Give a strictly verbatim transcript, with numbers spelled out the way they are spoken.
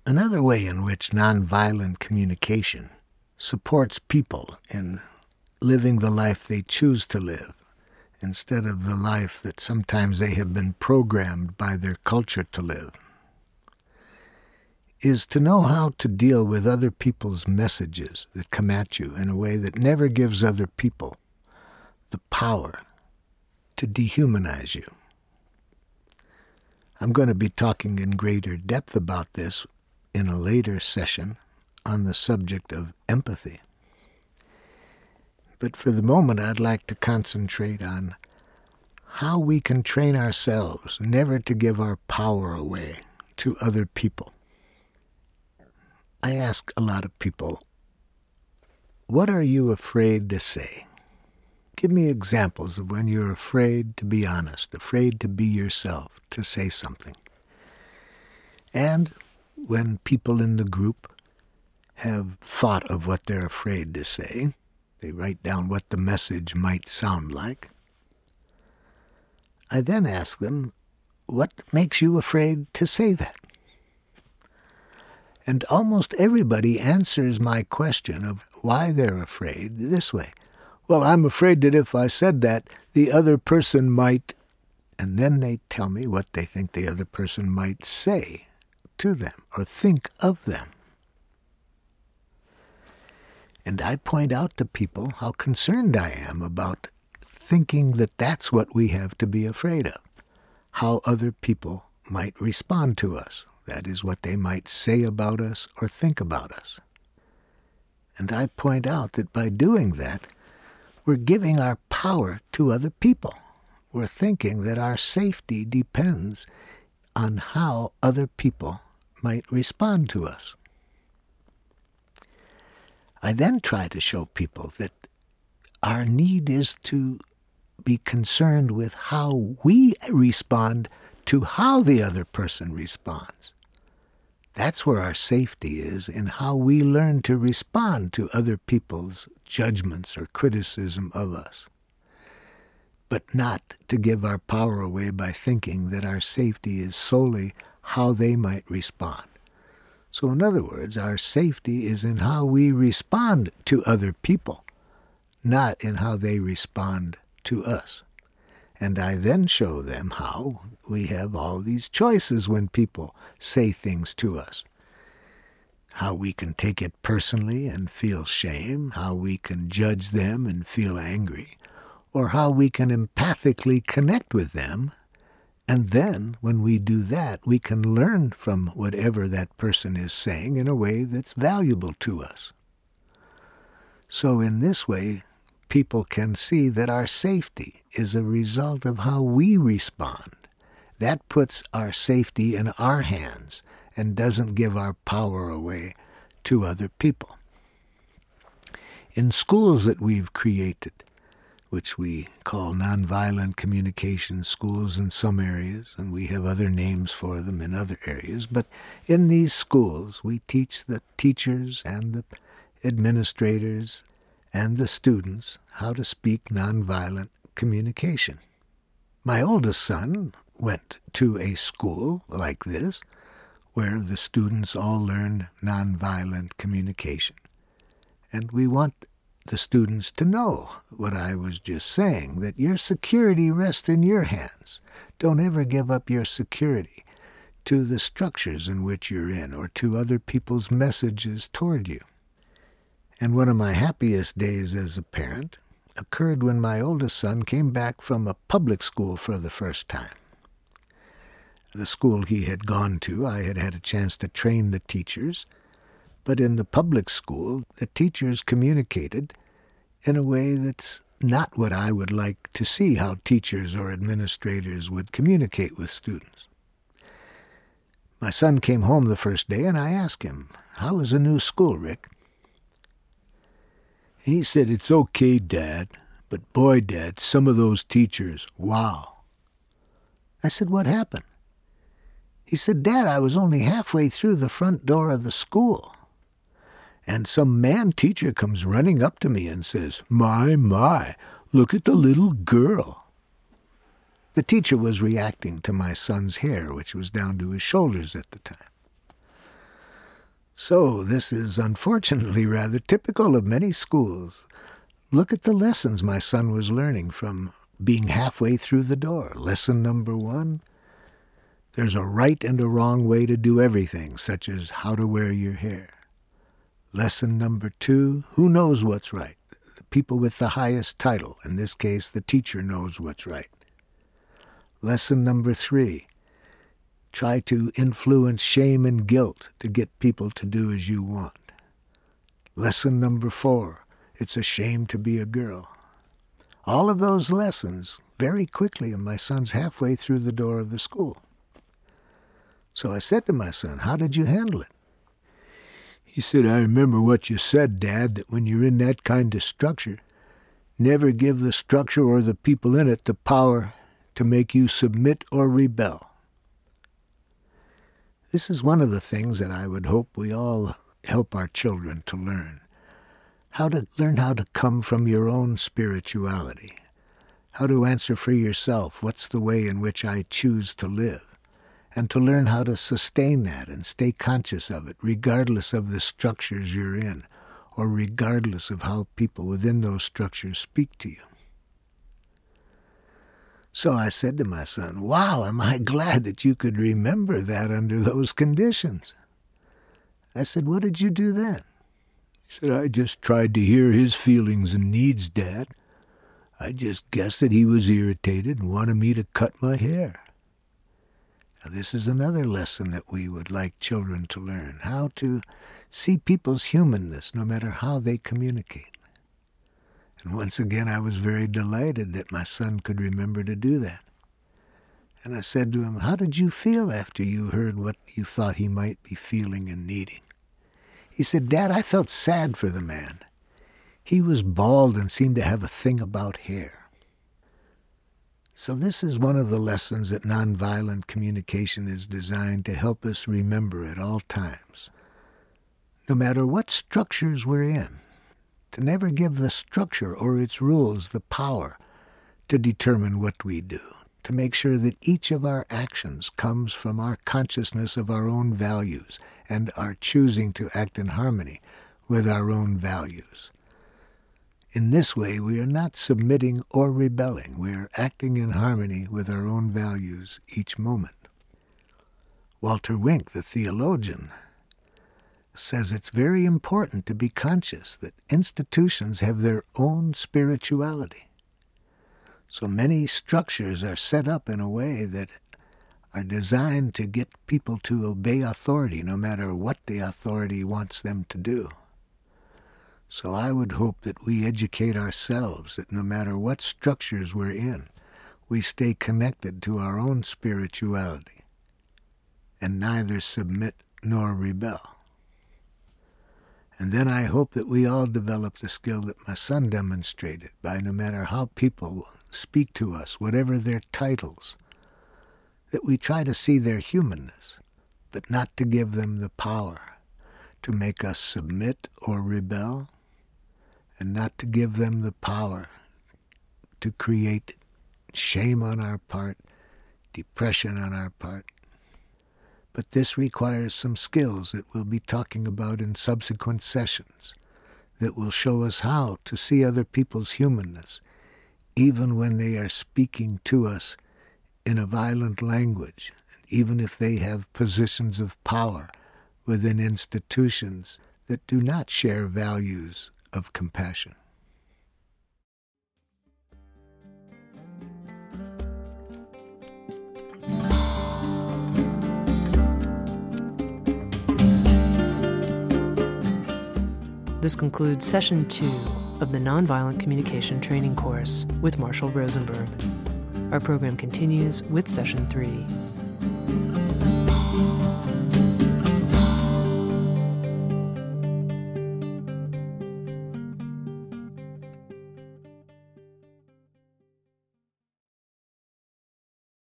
Another way in which nonviolent communication supports people in living the life they choose to live instead of the life that sometimes they have been programmed by their culture to live is to know how to deal with other people's messages that come at you in a way that never gives other people the power to dehumanize you. I'm going to be talking in greater depth about this in a later session on the subject of empathy. But for the moment, I'd like to concentrate on how we can train ourselves never to give our power away to other people. I ask a lot of people, what are you afraid to say? Give me examples of when you're afraid to be honest, afraid to be yourself, to say something. And when people in the group have thought of what they're afraid to say, they write down what the message might sound like. I then ask them, what makes you afraid to say that? And almost everybody answers my question of why they're afraid this way. Well, I'm afraid that if I said that, the other person might, and then they tell me what they think the other person might say to them or think of them. And I point out to people how concerned I am about thinking that that's what we have to be afraid of, how other people might respond to us. That is, what they might say about us or think about us. And I point out that by doing that, we're giving our power to other people. We're thinking that our safety depends on how other people might respond to us. I then try to show people that our need is to be concerned with how we respond to how the other person responds. That's where our safety is, in how we learn to respond to other people's judgments or criticism of us. But not to give our power away by thinking that our safety is solely how they might respond. So in other words, our safety is in how we respond to other people, not in how they respond to us. And I then show them how we have all these choices when people say things to us. How we can take it personally and feel shame, how we can judge them and feel angry, or how we can empathically connect with them. And then, when we do that, we can learn from whatever that person is saying in a way that's valuable to us. So in this way, people can see that our safety is a result of how we respond. That puts our safety in our hands and doesn't give our power away to other people. In schools that we've created, which we call nonviolent communication schools in some areas, and we have other names for them in other areas, but in these schools we teach the teachers and the administrators and the students how to speak nonviolent communication. My oldest son went to a school like this where the students all learn nonviolent communication. And we want the students to know what I was just saying, that your security rests in your hands. Don't ever give up your security to the structures in which you're in or to other people's messages toward you. And one of my happiest days as a parent occurred when my oldest son came back from a public school for the first time. The school he had gone to, I had had a chance to train the teachers, but in the public school, the teachers communicated in a way that's not what I would like to see how teachers or administrators would communicate with students. My son came home the first day, and I asked him, "How was the new school, Rick?" And he said, "It's okay, Dad, but boy, Dad, some of those teachers, wow." I said, "What happened?" He said, "Dad, I was only halfway through the front door of the school, and some man teacher comes running up to me and says, 'My, my, look at the little girl.'" The teacher was reacting to my son's hair, which was down to his shoulders at the time. So this is unfortunately rather typical of many schools. Look at the lessons my son was learning from being halfway through the door. Lesson number one, there's a right and a wrong way to do everything, such as how to wear your hair. Lesson number two, who knows what's right? The people with the highest title. In this case, the teacher knows what's right. Lesson number three, try to influence shame and guilt to get people to do as you want. Lesson number four, it's a shame to be a girl. All of those lessons very quickly, and my son's halfway through the door of the school. So I said to my son, how did you handle it? He said, I remember what you said, Dad, that when you're in that kind of structure, never give the structure or the people in it the power to make you submit or rebel. This is one of the things that I would hope we all help our children to learn. How to learn how to come from your own spirituality. How to answer for yourself, what's the way in which I choose to live? And to learn how to sustain that and stay conscious of it, regardless of the structures you're in, or regardless of how people within those structures speak to you. So I said to my son, wow, am I glad that you could remember that under those conditions. I said, what did you do then? He said, I just tried to hear his feelings and needs, Dad. I just guessed that he was irritated and wanted me to cut my hair. Now, this is another lesson that we would like children to learn, how to see people's humanness no matter how they communicate. And once again, I was very delighted that my son could remember to do that. And I said to him, how did you feel after you heard what you thought he might be feeling and needing? He said, Dad, I felt sad for the man. He was bald and seemed to have a thing about hair. So this is one of the lessons that nonviolent communication is designed to help us remember at all times. No matter what structures we're in, to never give the structure or its rules the power to determine what we do, to make sure that each of our actions comes from our consciousness of our own values and our choosing to act in harmony with our own values. In this way, we are not submitting or rebelling. We are acting in harmony with our own values each moment. Walter Wink, the theologian, says it's very important to be conscious that institutions have their own spirituality. So many structures are set up in a way that are designed to get people to obey authority, no matter what the authority wants them to do. So I would hope that we educate ourselves that no matter what structures we're in, we stay connected to our own spirituality and neither submit nor rebel. And then I hope that we all develop the skill that my son demonstrated by no matter how people speak to us, whatever their titles, that we try to see their humanness, but not to give them the power to make us submit or rebel, and not to give them the power to create shame on our part, depression on our part. But this requires some skills that we'll be talking about in subsequent sessions that will show us how to see other people's humanness, even when they are speaking to us in a violent language, even if they have positions of power within institutions that do not share values of compassion. This concludes session two of the Nonviolent Communication Training Course with Marshall Rosenberg. Our program continues with session three.